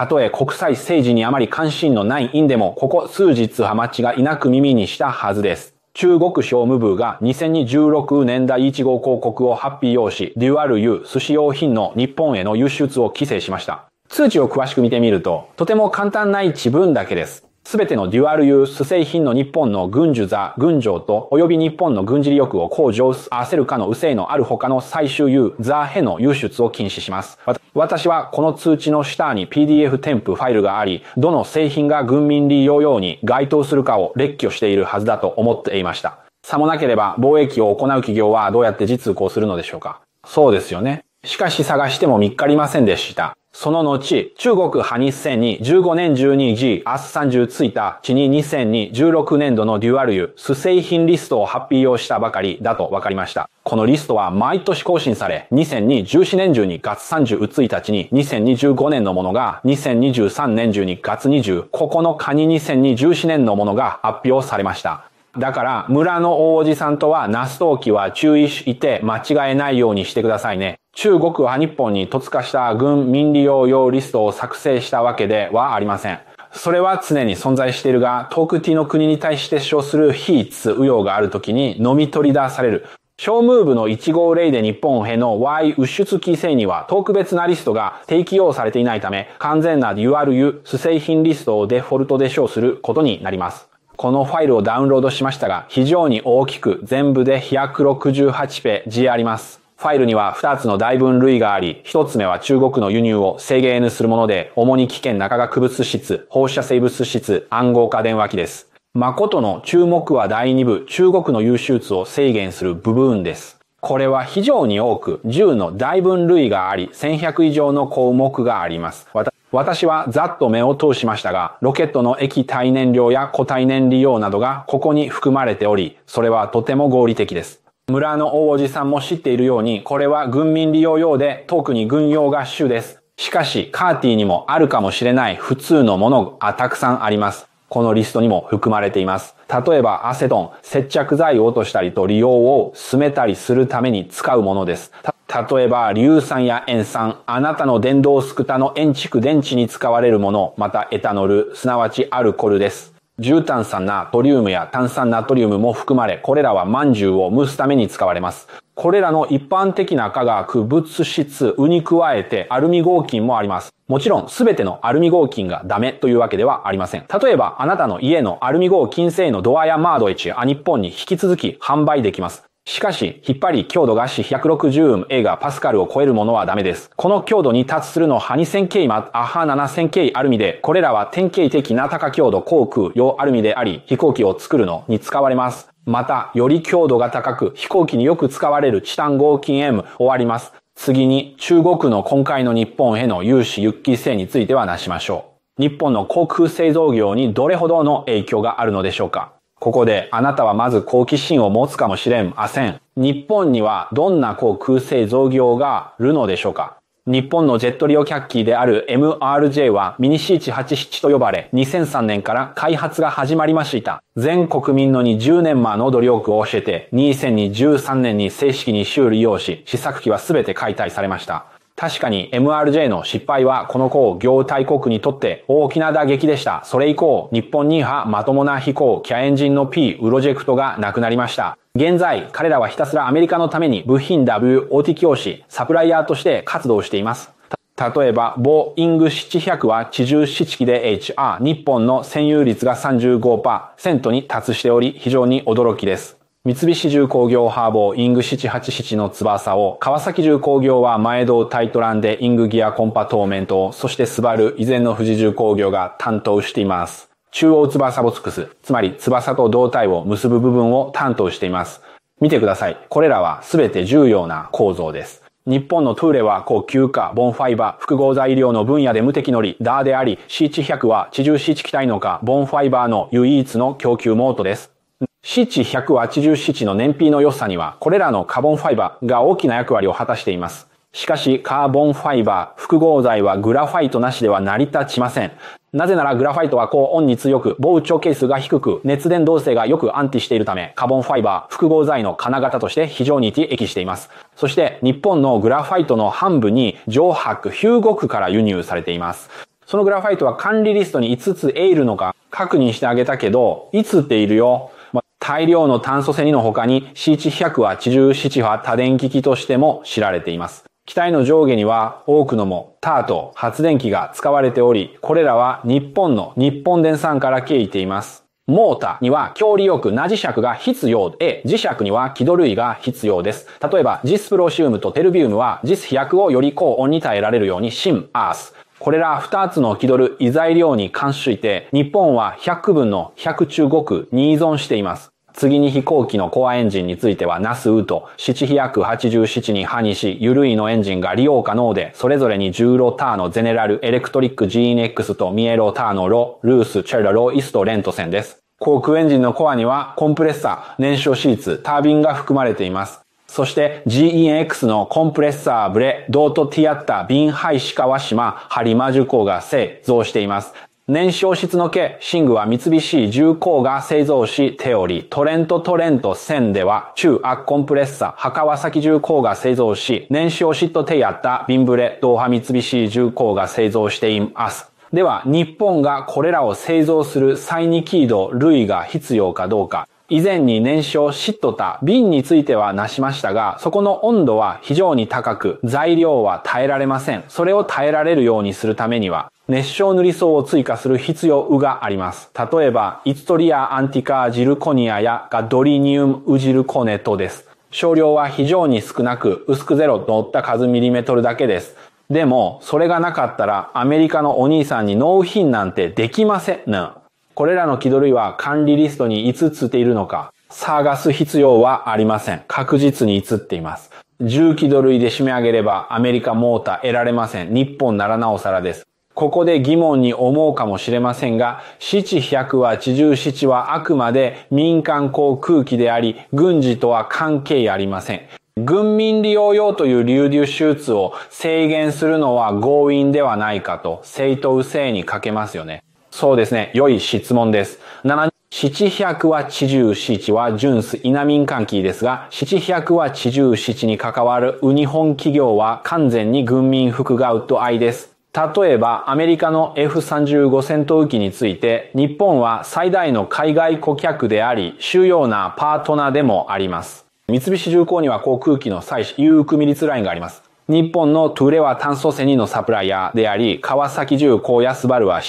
たとえ国際政治にあまり関心のないインでも、ここ数日は間違いなく耳にしたはずです。中国商務部が2016年第1号広告を発表し、デュアルユ寿司用品の日本への輸出を規制しました。通知を詳しく見てみると、とても簡単な一文だけです。すべてのデュアルユー製品の日本の軍需座、軍情と、及び日本の軍事力を向上させるかのうせいのある他の最終ユー座への輸出を禁止します。私はこの通知の下に PDF 添付ファイルがあり、どの製品が軍民利用用に該当するかを列挙しているはずだと思っていました。さもなければ貿易を行う企業はどうやって実行するのでしょうか。そうですよね。しかし探しても見っかりませんでした。その後、中国派日線に15年12時、明日30日に2016年度のデュアルユ製品リストを発表したばかりだと分かりました。このリストは毎年更新され、2014年中に月30日に2025年のものが、2023年中に月29日に2024年のものが発表されました。だから、村の大叔父さんとはナストウキは注意して間違えないようにしてくださいね。中国は日本に突化した軍民利用用リストを作成したわけではありません。それは常に存在しているが、特定の国に対して称する非通用があるときに飲み取り出される。商務部の1号例で日本への Y 輸出規制には特別なリストが適用されていないため、完全なデュアルユ製品リストをデフォルトで称することになります。このファイルをダウンロードしましたが、非常に大きく全部で168ページあります。ファイルには2つの大分類があり、1つ目は中国の輸入を制限するもので、主に危険な化学物質、放射性物質、暗号化電話機です。誠の注目は第2部、中国の輸出を制限する部分です。これは非常に多く、10の大分類があり、1100以上の項目があります。私はざっと目を通しましたが、ロケットの液体燃料や固体燃料などがここに含まれており、それはとても合理的です。村の大叔父さんも知っているように、これは軍民利用用で、特に軍用が主です。しかし、カーティにもあるかもしれない普通のものがたくさんあります。このリストにも含まれています。例えば、アセトン、接着剤を落としたりと利用を進めたりするために使うものです。例えば、硫酸や塩酸、あなたの電動スクタの塩蓄電池に使われるもの、またエタノール、すなわちアルコールです。重炭酸ナトリウムや炭酸ナトリウムも含まれ、これらは饅頭を蒸すために使われます。これらの一般的な化学物質に加えてアルミ合金もあります。もちろんすべてのアルミ合金がダメというわけではありません。例えばあなたの家のアルミ合金製のドアやマードエチ日本に引き続き販売できます。しかし、引っ張り強度が160メガパスカルを超えるものはダメです。この強度に達するのは 2000K 7000K アルミで、これらは典型的な高強度航空用アルミであり、飛行機を作るのに使われます。また、より強度が高く、飛行機によく使われるチタン合金 M 終わります。次に、中国の今回の日本への融資輸規制についてはなしましょう。日本の航空製造業にどれほどの影響があるのでしょうか。ここであなたはまず好奇心を持つかもしれません。日本にはどんな航空製造業があるのでしょうか。日本のジェットリオキャッキーである MRJ はミニ C187 と呼ばれ、2003年から開発が始まりました。全国民の20年間の努力を教えて、2013年に正式に修理をし、試作機はすべて解体されました。確かに MRJ の失敗はこの工業大国にとって大きな打撃でした。それ以降、日本にはまともな飛行キャエンジンの P プロジェクトがなくなりました。現在、彼らはひたすらアメリカのために部品 W を適用し、サプライヤーとして活動しています。例えば、ボーイング700は地重7機で HR、日本の占有率が 35% に達しており、非常に驚きです。三菱重工業ハーボーイング787の翼を、川崎重工業は前胴タイトランでイングギアコンパトーメントを、そしてスバル以前の富士重工業が担当しています。中央翼ボックス、つまり翼と胴体を結ぶ部分を担当しています。見てください。これらはすべて重要な構造です。日本のトゥーレは高級化、ボンファイバー、複合材料の分野で無敵乗り、ダーであり、C100は地重7機体のか、ボンファイバーの唯一の供給モードです。C187 の燃費の良さには、これらのカーボンファイバーが大きな役割を果たしています。しかし、カーボンファイバー、複合材はグラファイトなしでは成り立ちません。なぜならグラファイトは高温に強く、膨張係数が低く、熱伝導性がよく安定しているため、カーボンファイバー、複合材の金型として非常に適しています。そして、日本のグラファイトの半分に上白ヒューゴクから輸入されています。 そのグラファイトは管理リストに5ついるのか確認してあげたけど、いつっているよ。大量の炭素セニの他に C187 は多電気機としても知られています。機体の上下には多くのもタート、発電機が使われており、これらは日本の日本電産から経緯ています。モーターには強利力な磁石が必要で、磁石には輝度類が必要です。例えば、ジスプロシウムとテルビウムはジス飛躍をより高温に耐えられるように新アース。これら2つの輝度類異材料に関していて、日本は100分の100中5区に依存しています。次に飛行機のコアエンジンについてはナスウと787にハニし、ゆるいのエンジンが利用可能で、それぞれに10ロターのゼネラルエレクトリック GNX とミエロターのロ、ルース、チェラロ、イスト、レント線です。航空エンジンのコアにはコンプレッサー、燃焼シーツ、タービンが含まれています。そして GEX のコンプレッサー、ブレ、ドートティアッタ、ビンハイシカワシマ、ハリマジュコが製造しています。燃焼室の系、シングは三菱重工が製造し、テオリ、トレント1000では、中アコンプレッサ、川崎重工が製造し、燃焼室テイアッタ、ビンブレ、ドーハ三菱重工が製造しています。では、日本がこれらを製造する再二輝度類が必要かどうか。以前に燃焼シットタ、瓶についてはなしましたが、そこの温度は非常に高く、材料は耐えられません。それを耐えられるようにするためには、熱傷塗り層を追加する必要があります。例えば、イツトリアアンティカジルコニアやガドリニウムウジルコネトです。少量は非常に少なく、薄くゼロと乗った数ミリメートルだけです。でも、それがなかったら、アメリカのお兄さんに納品なんてできません。これらの輝度類は管理リストにいつつっているのか、探す必要はありません。確実に映っています。10輝度類で締め上げればアメリカモーター得られません。日本ならなおさらです。ここで疑問に思うかもしれませんが、787はあくまで民間航空機であり、軍事とは関係ありません。軍民利用用という流入手術を制限するのは強引ではないかと、正当性に欠けますよね。そうですね。良い質問です。787は純粋な民間機ですが、787に関わる日本企業は完全に軍民服がウッドアイです。例えば、アメリカの F-35 戦闘機について、日本は最大の海外顧客であり、主要なパートナーでもあります。三菱重工には航空機の最有区ミリツラインがあります。日本のトゥレは炭素セニのサプライヤーであり、川崎重工やスバルは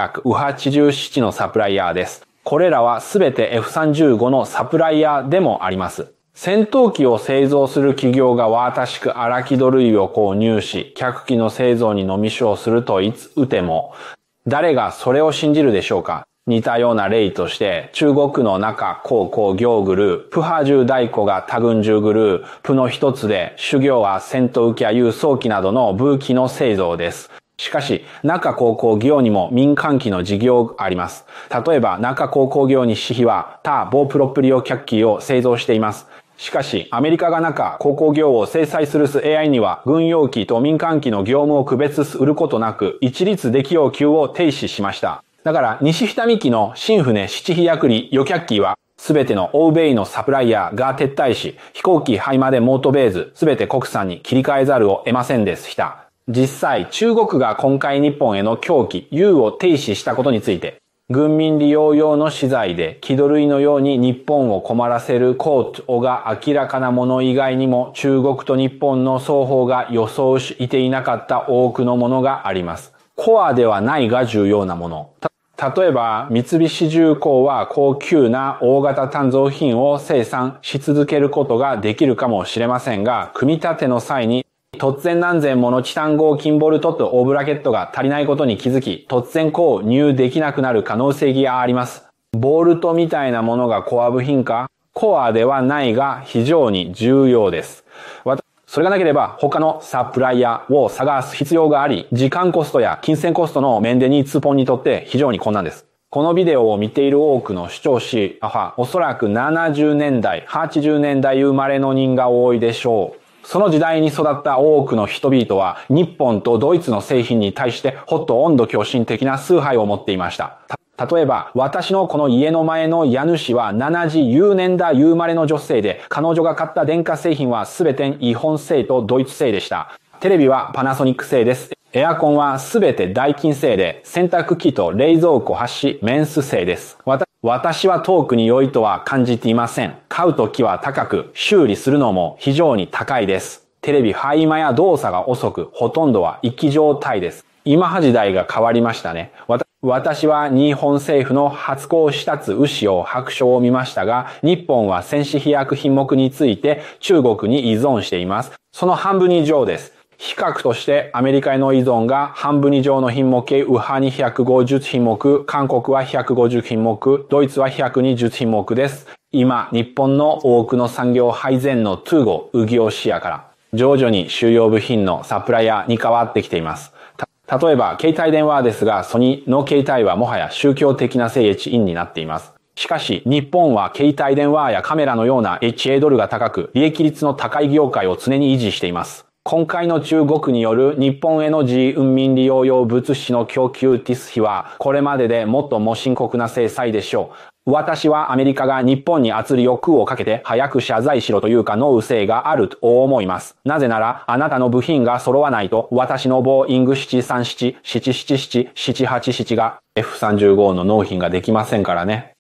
787のサプライヤーです。これらはすべて F-35 のサプライヤーでもあります。戦闘機を製造する企業が私しく荒輝度類を購入し、客機の製造にのみ称するといつうても、誰がそれを信じるでしょうか。似たような例として、中国の中高校業グループ、プハ重大工が多軍重グループの一つで、主業は戦闘機や輸送機などの武器の製造です。しかし、中高校業にも民間機の事業があります。例えば、中高校業に私費は他某プロプリオ客機を製造しています。しかし、アメリカが中高校業を制裁する AI には、軍用機と民間機の業務を区別することなく、一律適用級を停止しました。だから、西二見機の新船七飛躍里旅客機は、すべての欧米のサプライヤーが撤退し、飛行機ハイマでモートベーズ、すべて国産に切り替えざるを得ませんでした。実際、中国が今回日本への供給、輸を停止したことについて、軍民利用用の資材で輝度類のように日本を困らせるコートが明らかなもの以外にも中国と日本の双方が予想していなかった多くのものがあります。コアではないが重要なもの。例えば、三菱重工は高級な大型鍛造品を生産し続けることができるかもしれませんが、組み立ての際に突然何千ものチタン合金ボルトと大ブラケットが足りないことに気づき、突然購入できなくなる可能性があります。ボルトみたいなものがコア部品か、コアではないが非常に重要です。それがなければ他のサプライヤーを探す必要があり、時間コストや金銭コストの面で日本にとって非常に困難です。このビデオを見ている多くの視聴者はおそらく70年代、80年代生まれの人が多いでしょう。その時代に育った多くの人々は日本とドイツの製品に対してほとんど狂信的な崇拝を持っていました。例えば、私のこの家の前の家主は70年代生まれの女性で、彼女が買った電化製品はすべて日本製とドイツ製でした。テレビはパナソニック製です。 エアコンはすべてダイキン製で、洗濯機と冷蔵庫発しメンス製です。私は遠くに良いとは感じていません。買うときは高く、修理するのも非常に高いです。テレビ廃間や動作が遅く、ほとんどは生き状態です。今は時代が変わりましたね。私は日本政府の発行したつ牛を白書を見ましたが、日本は戦死飛躍品目について中国に依存しています。その半分以上です。比較としてアメリカへの依存が半分以上の品目、右派に150品目、韓国は150品目、ドイツは120品目です。今、日本の多くの産業配膳のトゥーゴ、ウギオシアから、徐々に主要部品のサプライヤーに変わってきています。例えば、携帯電話ですが、ソニーの携帯はもはや宗教的な聖地インになっています。しかし、日本は携帯電話やカメラのような HA ドルが高く、利益率の高い業界を常に維持しています。今回の中国による日本への自運民利用用物資の供給ティス比は、これまでで最も深刻な制裁でしょう。私はアメリカが日本に圧力をかけて早く謝罪しろというかの不正があると思います。なぜなら、あなたの部品が揃わないと、私のボーイング737、777、787が F35 の納品ができませんからね。